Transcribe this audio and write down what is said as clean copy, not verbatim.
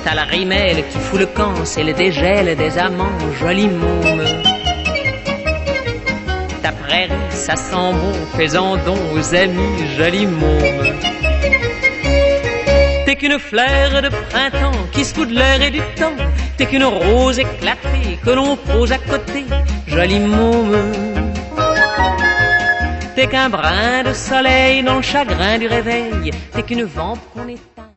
T'as la rimelle qui fout le camp, c'est le dégel des amants, joli môme. Ta prairie, ça sent bon, fais-en don aux amis, joli môme. T'es qu'une fleur de printemps qui se fout de l'air et du temps. T'es qu'une rose éclatée que l'on pose à côté, joli môme. T'es qu'un brin de soleil dans le chagrin du réveil. T'es qu'une vente qu'on éteint.